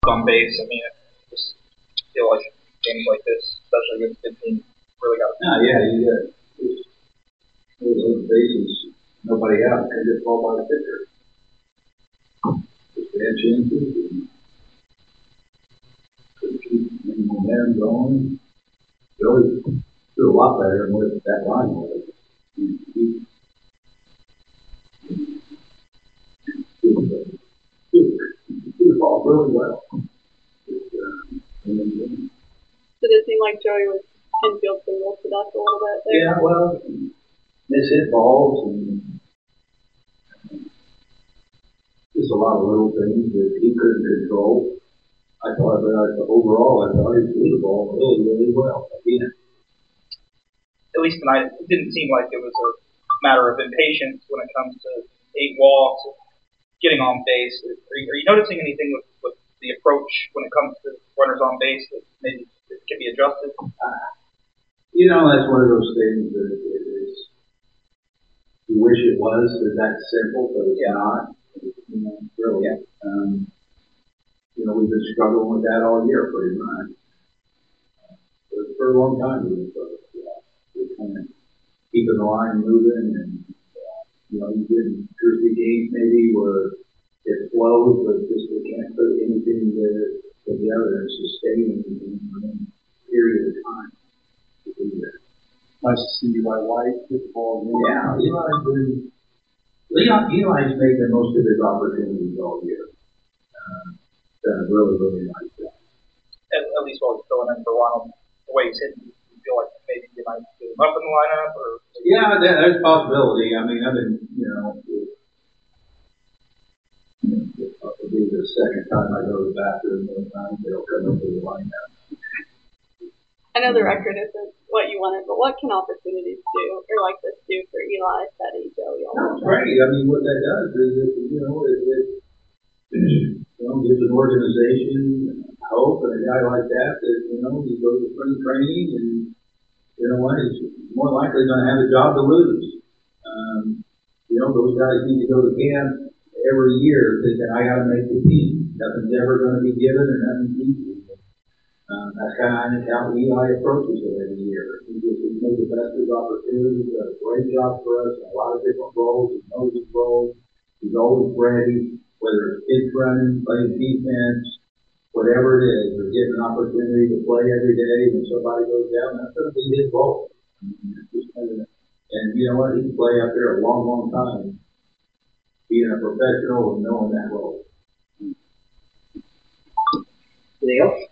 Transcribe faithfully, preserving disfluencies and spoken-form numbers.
on base. I mean, I just feel like games like this, especially against good teams, really got to. No, yeah, you got those bases, nobody out, and get ball by the pitcher. Just bad chances. And couldn't keep any momentum going. Really do a lot better than what that line was. He, the ball really well. Did it seem like Joey was infield single to us a little bit there? Yeah, well, miss hit balls and just a lot of little things that he couldn't control. I thought, but I, overall, I thought he threw the ball really, really well. Again. At least tonight, it didn't seem like it was a matter of impatience when it comes to eight walks, getting on base. Are you, are you noticing anything with, with the approach when it comes to runners on base that maybe it can be adjusted? Uh, you know, that's one of those things that it is. You wish it was that simple, but it's yeah. not. You know, really. Yeah. Um, you know, we've been struggling with that all year, pretty much. Uh, for, for a long time, we've uh, yeah, we're kind of keeping the line moving, and uh, you know, you get two or three games maybe where it flows, but just we can't put anything to, together and sustain it in a period of time. Nice to see you by White get the ball again. Yeah, Eli's been Leon Eli's made the most of his opportunities all year. Uh, done a really, really nice job. At, at least while he's filling in for Ronald, the way he's hitting, you feel like maybe you might get him up in the lineup, or yeah, that, there's a possibility. I mean, I've been, you know, it'll be the second time I go to the bathroom. One time they'll come up with the lineup. I know the record isn't what you wanted, but what can opportunities do, or like this do for Eli, Fetty, Joey? That's great. I mean, what that does is, it, you know, it, it you know, gives an organization hope, and a guy like that, that you know, he goes to spring training, and you know what, he's more likely going to have a job to lose. Um, you know, those guys need to go to camp every year thinking, I got to make the team. Nothing's ever going to be given, and nothing's easy. Um, that's kind of, I think, how Eli approaches it every year. He just he makes the best of his opportunities. He does a great job for us in a lot of different roles. He knows his roles. He's always ready, whether it's kids running, playing defense, whatever it is, or getting an opportunity to play every day. When somebody goes down, that's going to be his role. I mean, it's just kind of, and you know what? He can play out there a long, long time, being a professional and knowing that role. Anything else?